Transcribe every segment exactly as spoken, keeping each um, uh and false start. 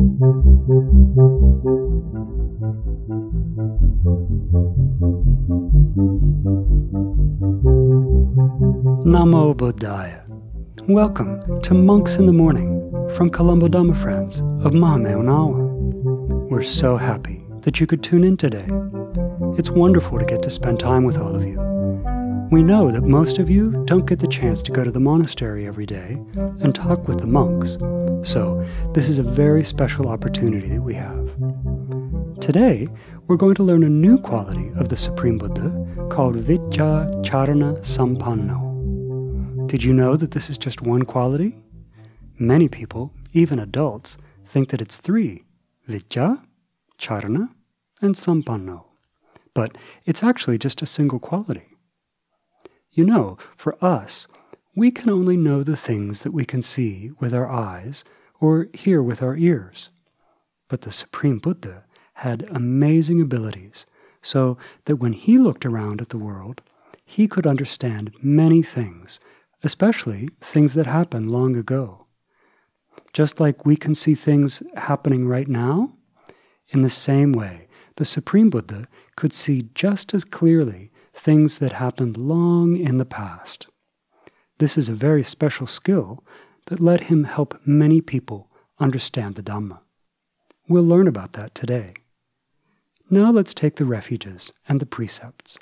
Namo Buddhaya. Welcome to Monks in the Morning from Colombo Dhamma Friends of Mahamayonawa. We're so happy that you could tune in today. It's wonderful to get to spend time with all of you. We know that most of you don't get the chance to go to the monastery every day and talk with the monks, so this is a very special opportunity that we have. Today, we're going to learn a new quality of the Supreme Buddha called Vicca Charana Sampanno. Did you know that this is just one quality? Many people, even adults, think that it's three: Vicca, Charana, and Sampanno. But it's actually just a single quality. You know, for us, we can only know the things that we can see with our eyes or hear with our ears. But the Supreme Buddha had amazing abilities, so that when he looked around at the world, he could understand many things, especially things that happened long ago. Just like we can see things happening right now, in the same way, the Supreme Buddha could see just as clearly things that happened long in the past. This is a very special skill that let him help many people understand the Dhamma. We'll learn about that today. Now let's take the refuges and the precepts.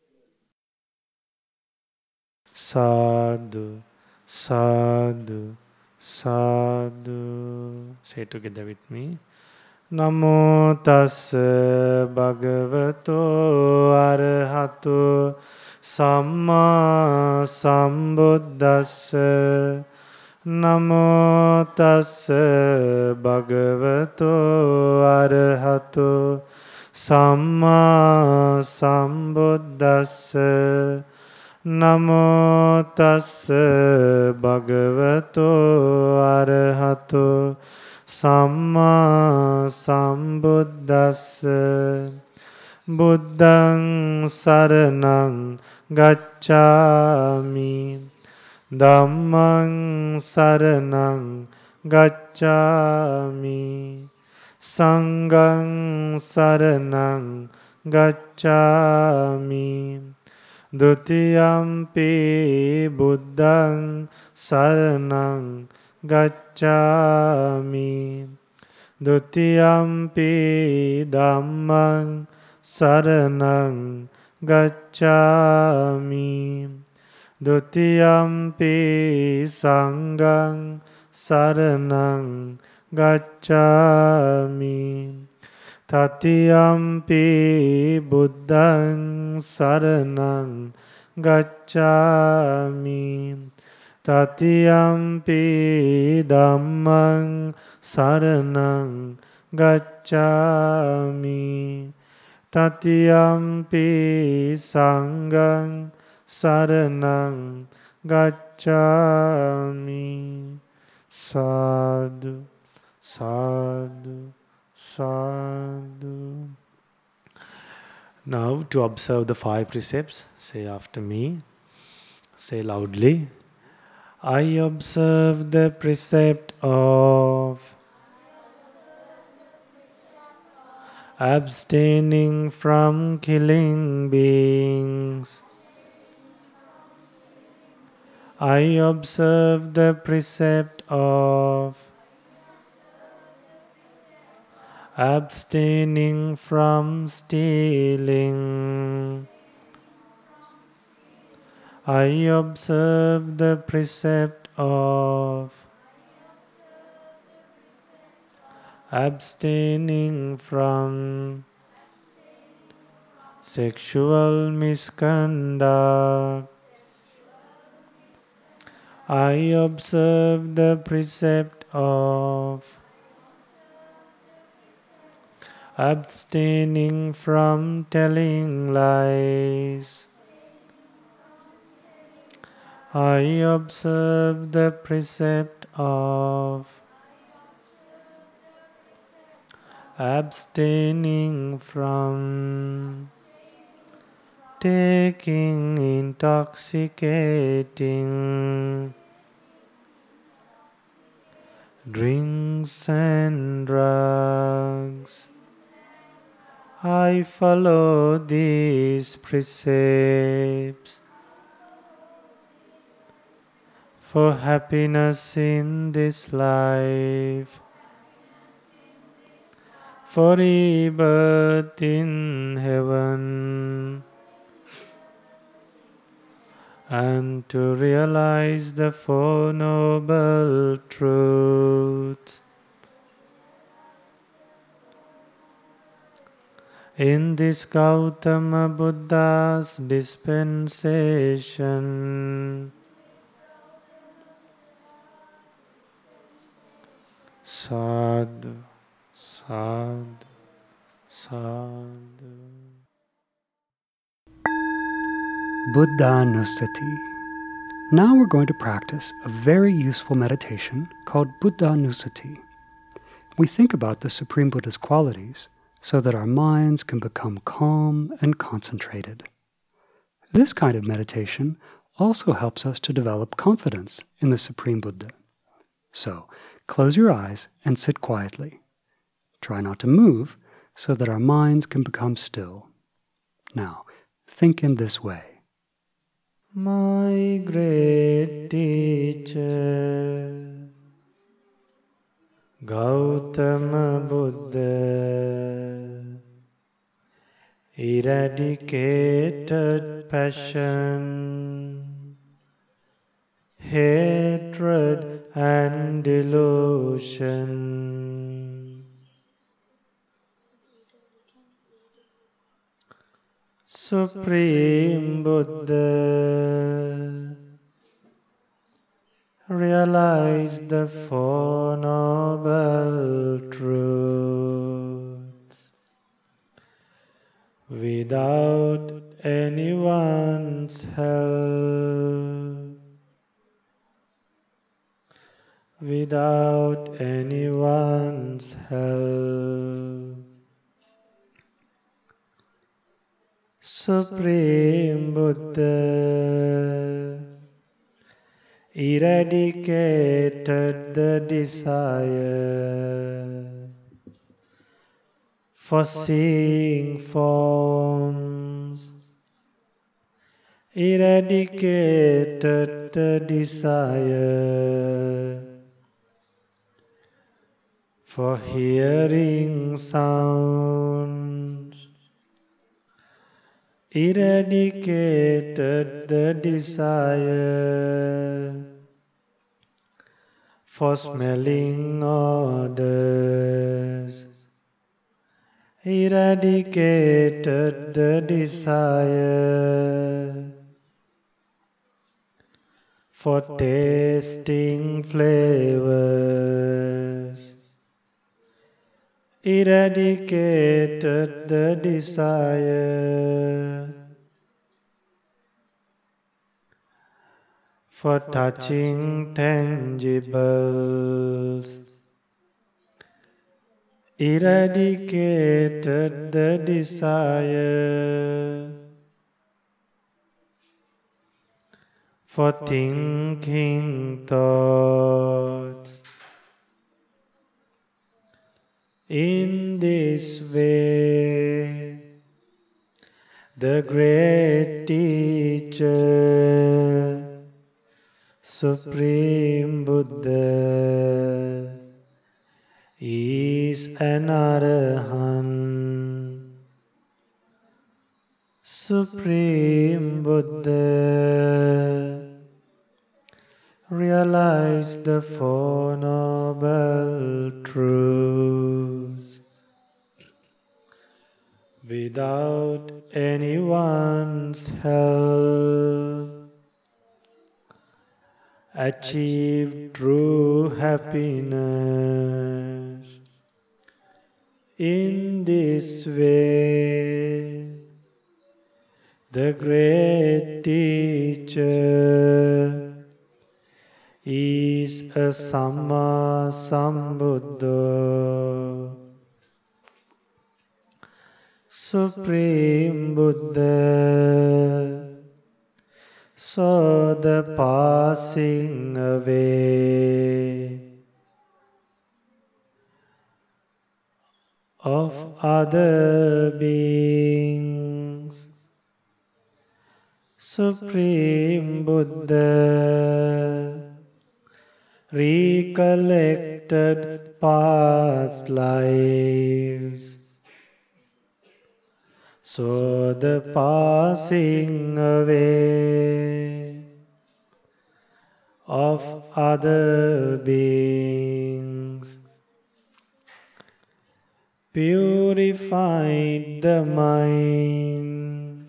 Sadhu, sadhu, sadhu. Say together with me. Namo tassa bhagavato arahato samma sambuddhassa. Namo tassa bhagavato arahato samma sambuddhassa. Namo tassa bhagavato arahato samma sambuddhassa. Buddhaṃ saranang gacchāmi. Dhammaṃ saranang gacchāmi. Sanghaṃ saranang gacchāmi. Dutiyampi buddhaṃ saranang gacchāmi. Dutiyampi dhammaṃ saranang gacchāmi. Dutiyampi sanghaṃ saranang gacchāmi. Tatiyampi buddhaṃ saranang gacchāmi. Tatiyampi dhammaṃ saranang gacchāmi. Tatiyampi sanghaṃ saranang gacchāmi. Sadhu, sadhu, sadhu. Now to observe the five precepts, say after me. Say loudly. I observe the precept of abstaining from killing beings. I observe the precept of abstaining from stealing. I observe the precept of abstaining from sexual misconduct. I observe the precept of abstaining from telling lies. I observe the precept of abstaining from taking intoxicating drinks and drugs. I follow these precepts for happiness in this life, for rebirth in heaven, and to realize the Four Noble Truths. In this Gautama Buddha's dispensation, sadhu, sadhu, sadhu. Buddhanusati. Now we're going to practice a very useful meditation called Buddhanusati. We think about the Supreme Buddha's qualities so that our minds can become calm and concentrated. This kind of meditation also helps us to develop confidence in the Supreme Buddha. So, close your eyes and sit quietly. Try not to move so that our minds can become still. Now, think in this way. My great teacher, Gautama Buddha, eradicated passion, hatred and delusion. Supreme Buddha, realize the Four Noble Truths without anyone's help, without anyone's help. Supreme Buddha eradicated the desire for seeing forms, eradicated the desire for hearing sounds, eradicated the desire for smelling odors, eradicated the desire for tasting flavors, eradicated the desire for touching tangibles, eradicated the desire for thinking thoughts. In this way, the great teacher, Supreme Buddha, is an Arahant. Supreme Buddha, realize the Four Noble Truths without anyone's help. Achieve true happiness. In this way, the great teacher is a Samma Sambuddha. Supreme Buddha saw the passing away of other beings. Supreme Buddha recollected past lives, saw the passing away of other beings, purified the mind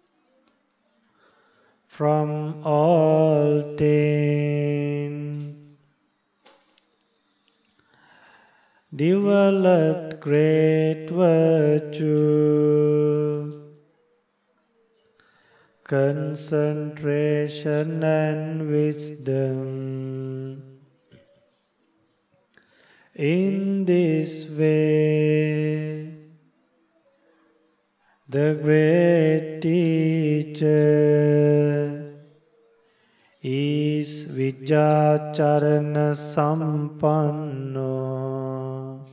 from all taint, developed great virtue, concentration and wisdom. In this way, the great teacher is Vijjacharana Sampanno.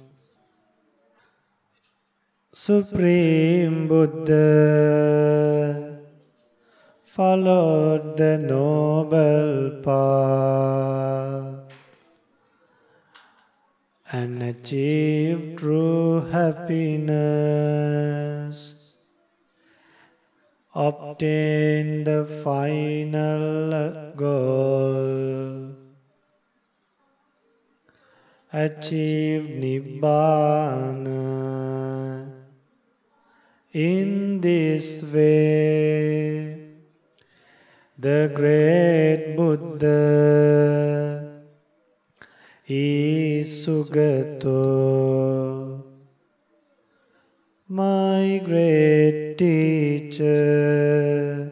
Supreme Buddha followed the noble path and achieved true happiness, obtained the final goal, achieved Nibbana. In this way, the great Buddha is Sugato, my great teacher,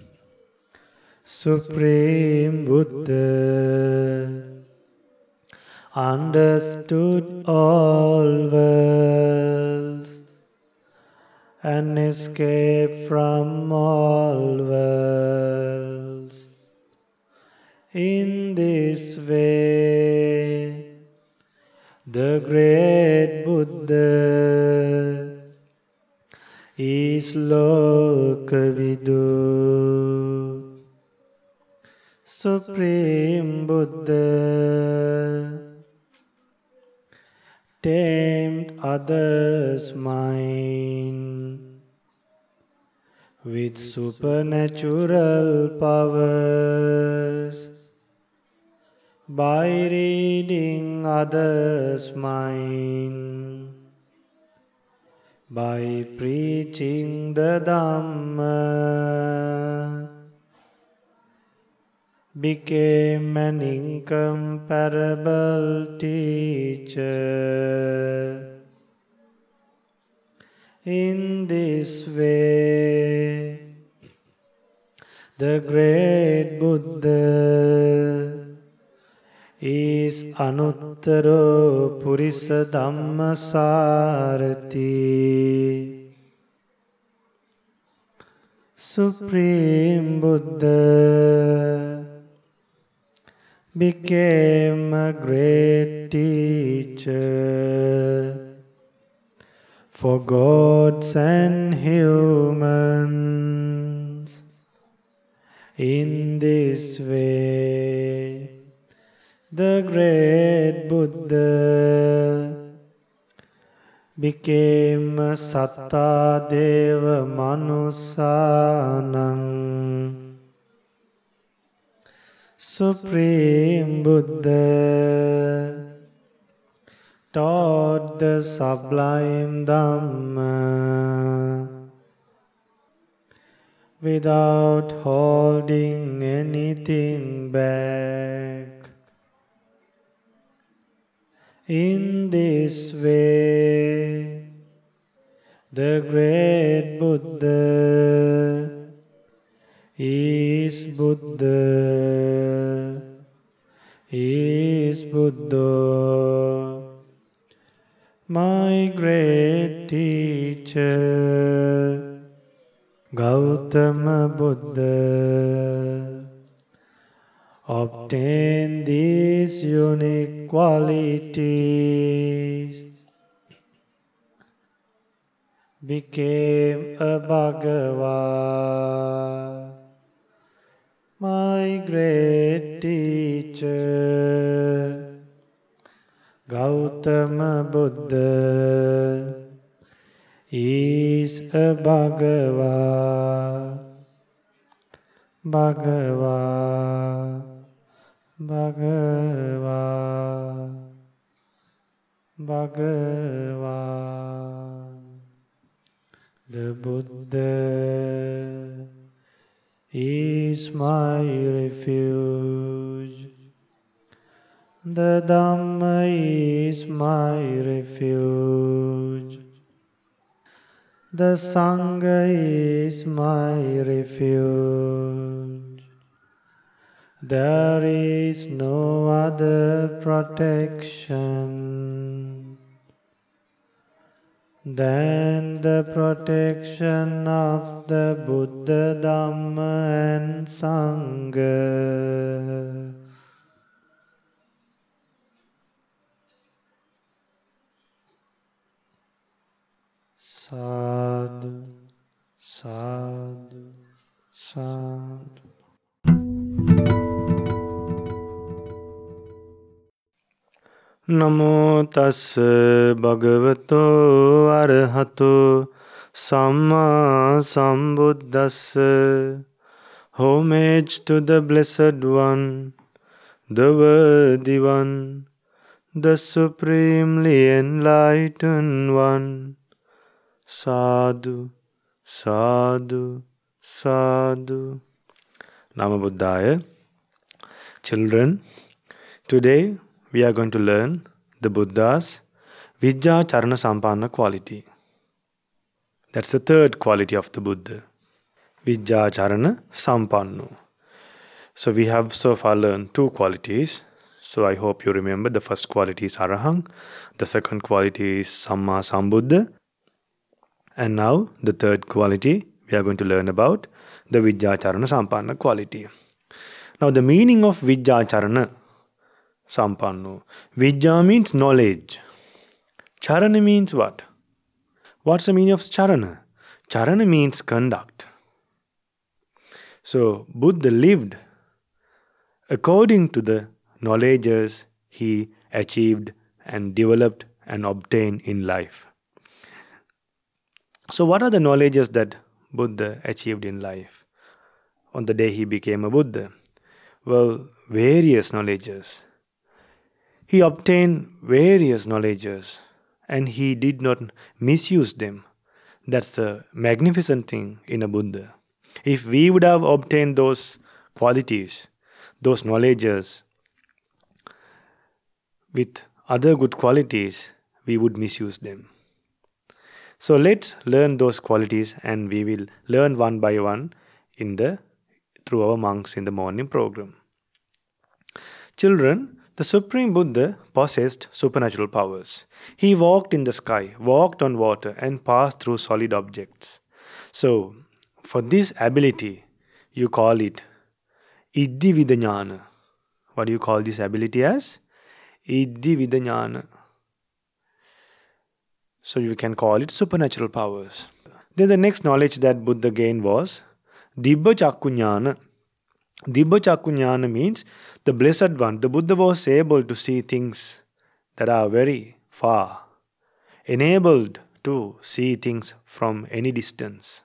Supreme Buddha, understood all worlds and escaped from all worlds. In this way, the great Buddha is Lokavidu, Supreme Buddha, tamed others' mind with supernatural powers by reading others' mind, by preaching the Dhamma, became an incomparable teacher. In this way, the great Buddha is Anuttaro Purisa Dhammasarati. Supreme Buddha became a great teacher for gods and humans. In this way, the great Buddha became a Satta Deva Manusanam. Supreme Buddha taught the sublime Dhamma without holding anything back. In this way, the great Buddha is Buddha, is Buddha, my great teacher, Gautama Buddha, obtained these unique qualities became a Bhagava, my great teacher, Gautama Buddha is a Bhagava, Bhagava, Bhagava, Bhagava. The Buddha is my refuge. The Dhamma is my refuge. The Sangha is my refuge. There is no other protection than the protection of the Buddha, Dhamma and Sangha. Sadhu, sadhu, sadhu. Namo tassa bhagavato arahato samma sambuddhassa. Homage to the Blessed One, the Worthy One, the Supremely Enlightened One. Sadhu, sadhu, sadhu. Namo Buddhaya. Children, today we are going to learn the Buddha's Vijja Charana Sampanna quality. That's the third quality of the Buddha. Vijja Charana Sampanno. So we have so far learned two qualities. So I hope you remember the first quality is Arahang. The second quality is Samma Sambuddha. And now the third quality we are going to learn about the Vijja Charana Sampanna quality. Now the meaning of Vijja Charana Sampanno. Vijja means knowledge. Charana means what? What's the meaning of Charana? Charana means conduct. So Buddha lived according to the knowledges he achieved and developed and obtained in life. So what are the knowledges that Buddha achieved in life on the day he became a Buddha? Well, various knowledges. He obtained various knowledges and he did not misuse them. That's the magnificent thing in a Buddha. If we would have obtained those qualities, those knowledges with other good qualities, we would misuse them. So let's learn those qualities and we will learn one by one in the through our monks in the morning program. Children, the Supreme Buddha possessed supernatural powers. He walked in the sky, walked on water, and passed through solid objects. So, for this ability, you call it Iddhi Vidanyana. What do you call this ability as? Iddhi Vidanyana. So you can call it supernatural powers. Then the next knowledge that Buddha gained was Dibba Chakkunyana. Dibba Chakkunyana means the Blessed One. The Buddha was able to see things that are very far, enabled to see things from any distance.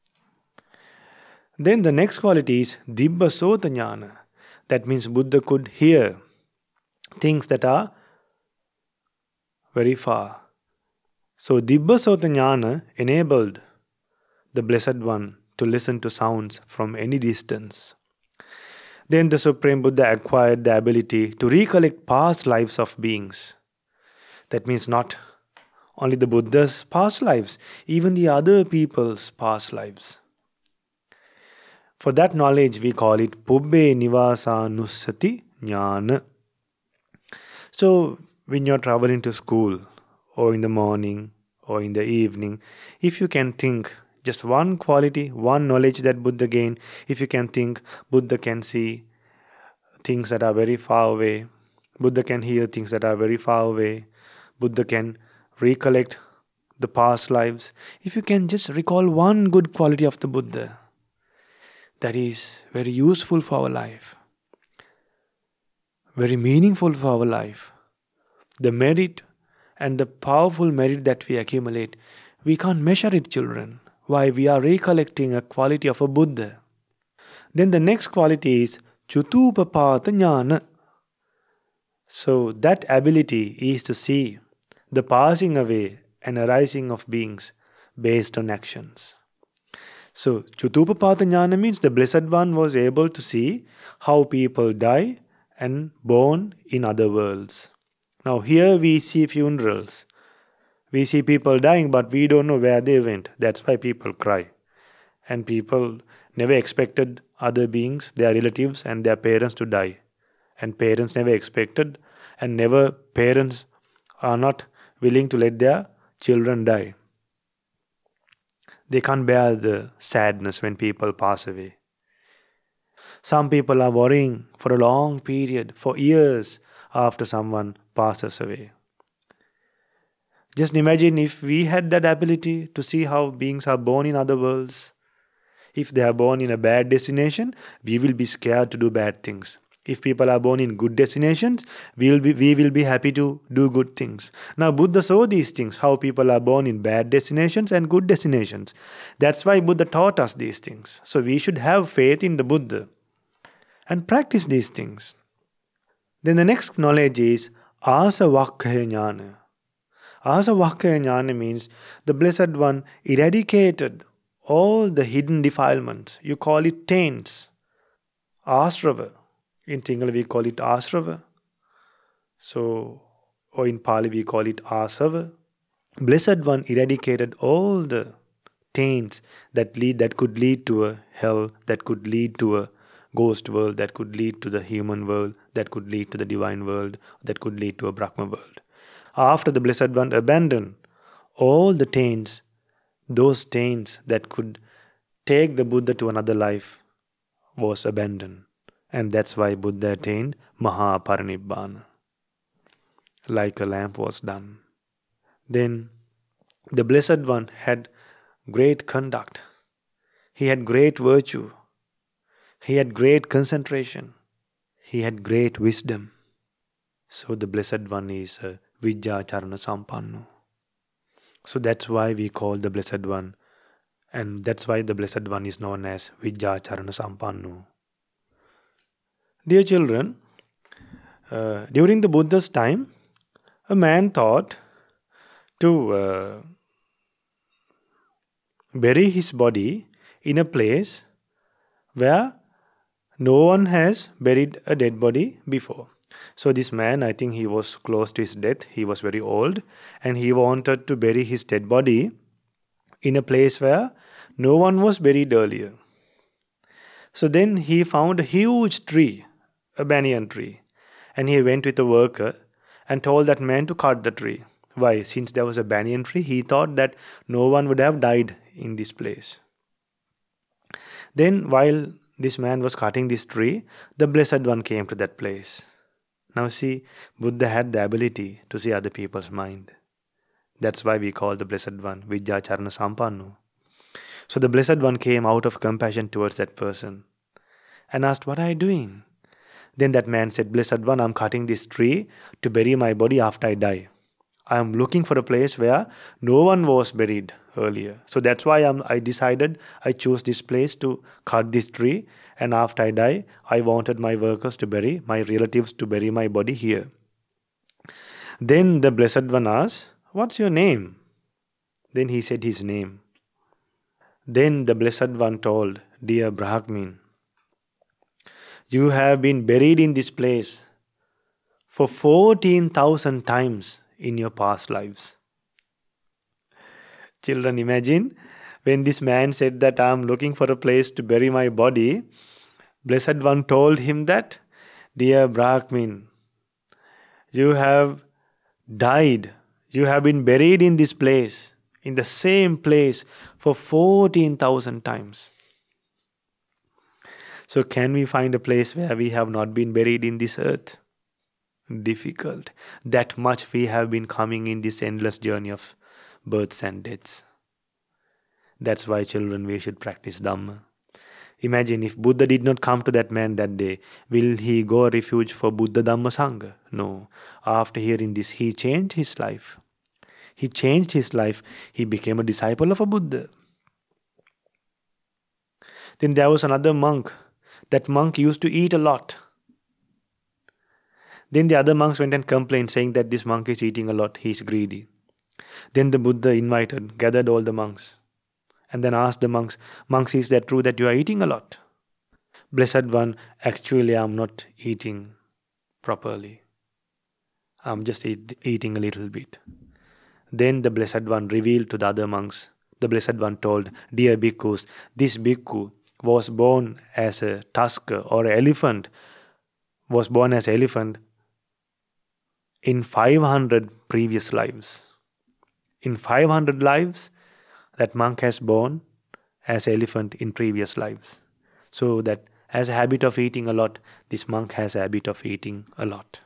Then the next quality is Dibba Sotanyana. That means Buddha could hear things that are very far. So Dibba Sotanyana enabled the Blessed One to listen to sounds from any distance. Then the Supreme Buddha acquired the ability to recollect past lives of beings. That means not only the Buddha's past lives, even the other people's past lives. For that knowledge, we call it Pubbe Nivasanussati Jnana. So, when you're traveling to school, or in the morning, or in the evening, if you can think just one quality, one knowledge that Buddha gained, if you can think, Buddha can see things that are very far away, Buddha can hear things that are very far away, Buddha can recollect the past lives, if you can just recall one good quality of the Buddha that is very useful for our life, very meaningful for our life, the merit and the powerful merit that we accumulate, we can't measure it, children. Why? We are recollecting a quality of a Buddha. Then the next quality is Chutupapata Jnana. So that ability is to see the passing away and arising of beings based on actions. So Chutupapata Jnana means the Blessed One was able to see how people die and born in other worlds. Now here we see funerals. We see people dying, but we don't know where they went. That's why people cry. And people never expected other beings, their relatives and their parents to die. And parents never expected, and never parents are not willing to let their children die. They can't bear the sadness when people pass away. Some people are worrying for a long period, for years after someone passes away. Just imagine if we had that ability to see how beings are born in other worlds. If they are born in a bad destination, we will be scared to do bad things. If people are born in good destinations, we will be, we will be happy to do good things. Now Buddha saw these things, how people are born in bad destinations and good destinations. That's why Buddha taught us these things. So we should have faith in the Buddha and practice these things. Then the next knowledge is Asavakkaya Jnana. Asavakkaya Jnana means the Blessed One eradicated all the hidden defilements. You call it taints. Asrava. In Sinhala we call it Asrava. So, or in Pali we call it Asava. Blessed One eradicated all the taints that lead that could lead to a hell, that could lead to a ghost world, that could lead to the human world, that could lead to the divine world, that could lead to a Brahma world. After the Blessed One abandoned all the taints, those taints that could take the Buddha to another life was abandoned. And that's why Buddha attained Mahaparinibbana. Like a lamp was done. Then the Blessed One had great conduct. He had great virtue. He had great concentration. He had great wisdom. So the Blessed One is a Vijjacharana Sampanno. So that's why we call the Blessed One, and that's why the Blessed One is known as Vijjacharana Sampanno. Dear children, uh, during the Buddha's time, a man thought to uh, bury his body in a place where no one has buried a dead body before. So this man, I think he was close to his death, he was very old, and he wanted to bury his dead body in a place where no one was buried earlier. So then he found a huge tree, a banyan tree, and he went with a worker and told that man to cut the tree. Why? Since there was a banyan tree, he thought that no one would have died in this place. Then while this man was cutting this tree, the Blessed One came to that place. Now see, Buddha had the ability to see other people's mind. That's why we call the Blessed One Vijjacharana Sampanno. So the Blessed One came out of compassion towards that person and asked, "What are you doing?" Then that man said, "Blessed One, I'm cutting this tree to bury my body after I die. I am looking for a place where no one was buried earlier. So that's why I'm, I decided I chose this place to cut this tree. And after I die, I wanted my workers to bury, my relatives to bury my body here." Then the Blessed One asked, "What's your name?" Then he said his name. Then the Blessed One told, "Dear Brahmin, you have been buried in this place for fourteen thousand times in your past lives." Children, imagine when this man said that I am looking for a place to bury my body, Blessed One told him that, "Dear Brahmin, you have died, you have been buried in this place, in the same place for fourteen thousand times. So can we find a place where we have not been buried in this earth? Difficult. That much we have been coming in this endless journey of births and deaths. That's why, children, we should practice Dhamma. Imagine if Buddha did not come to that man that day, will he go a refuge for Buddha, Dhamma, Sangha? No. After hearing this, he changed his life. He changed his life. He became a disciple of a Buddha. Then there was another monk. That monk used to eat a lot. Then the other monks went and complained, saying that this monk is eating a lot, he is greedy. Then the Buddha invited, gathered all the monks, and then asked the monks, monks, is that true that you are eating a lot? Blessed One, actually I am not eating properly. I am just eat, eating a little bit. Then the Blessed One revealed to the other monks. The Blessed One told, dear bhikkhus, this bhikkhu was born as a tusker or an elephant, was born as an elephant in five hundred previous lives. In five hundred lives, that monk has born as an elephant in previous lives. So that as a habit of eating a lot, this monk has a habit of eating a lot.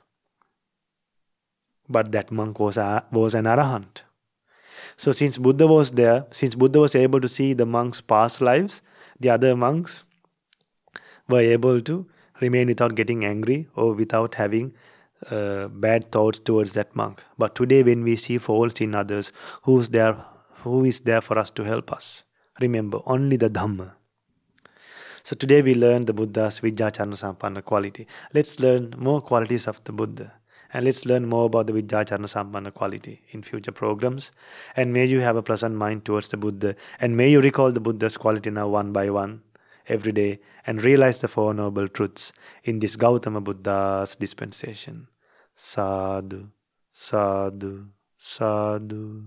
But that monk was, a, was an arahant. So since Buddha was there, since Buddha was able to see the monk's past lives, the other monks were able to remain without getting angry or without having uh, bad thoughts towards that monk. But today when we see faults in others, who's there, who is there for us to help us? Remember, only the Dhamma. So today we learn the Buddha's Vijjacharana Sampanna quality. Let's learn more qualities of the Buddha. And let's learn more about the Vijjacharana Sampanna quality in future programs. And may you have a pleasant mind towards the Buddha. And may you recall the Buddha's quality now one by one, every day, and realize the Four Noble Truths in this Gautama Buddha's dispensation. Sadhu, sadhu, sadhu.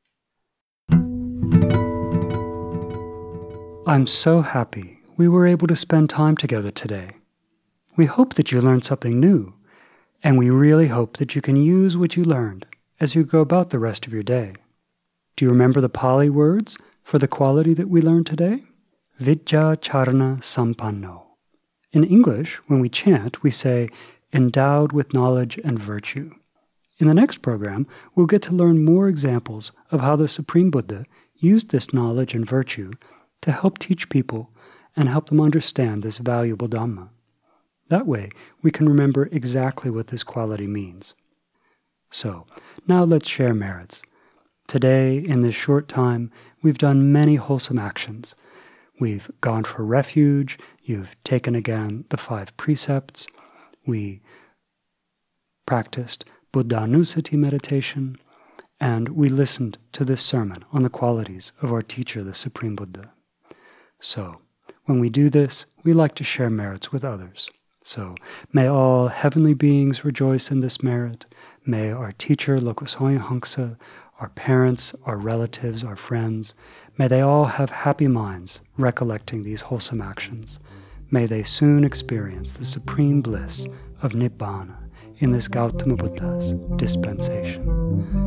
I'm so happy we were able to spend time together today. We hope that you learned something new, and we really hope that you can use what you learned as you go about the rest of your day. Do you remember the Pali words for the quality that we learned today? Vijjacharana Sampanno. In English, when we chant, we say, endowed with knowledge and virtue. In the next program, we'll get to learn more examples of how the Supreme Buddha used this knowledge and virtue to help teach people and help them understand this valuable Dhamma. That way, we can remember exactly what this quality means. So, now let's share merits. Today, in this short time, we've done many wholesome actions. We've gone for refuge, you've taken again the five precepts, we practiced Buddhanusati meditation, and we listened to this sermon on the qualities of our teacher, the Supreme Buddha. So, when we do this, we like to share merits with others. So, may all heavenly beings rejoice in this merit. May our teacher, Lokosoya Hangsa, our parents, our relatives, our friends, may they all have happy minds recollecting these wholesome actions. May they soon experience the supreme bliss of Nibbana in this Gautama Buddha's dispensation.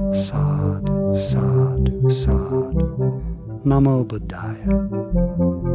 Sadhu, sadhu, sadhu. Namo Buddhaya.